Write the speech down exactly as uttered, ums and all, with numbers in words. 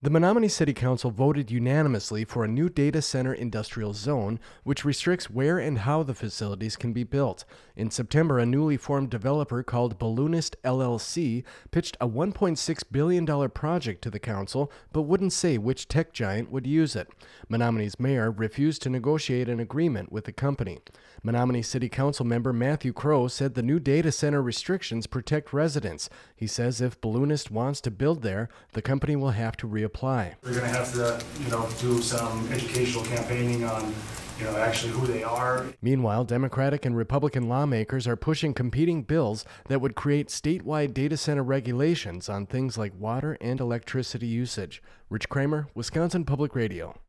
The Menominee City Council voted unanimously for a new data center industrial zone, which restricts where and how the facilities can be built. In September, a newly formed developer called Balloonist L L C pitched a one point six billion dollars project to the council, but wouldn't say which tech giant would use it. Menominee's mayor refused to negotiate an agreement with the company. Menominee City Council member Matthew Crow said the new data center restrictions protect residents. He says if Balloonist wants to build there, the company will have to reapply. They're going to have to, you know, do some educational campaigning on, you know, actually who they are. Meanwhile, Democratic and Republican lawmakers are pushing competing bills that would create statewide data center regulations on things like water and electricity usage. Rich Kramer, Wisconsin Public Radio.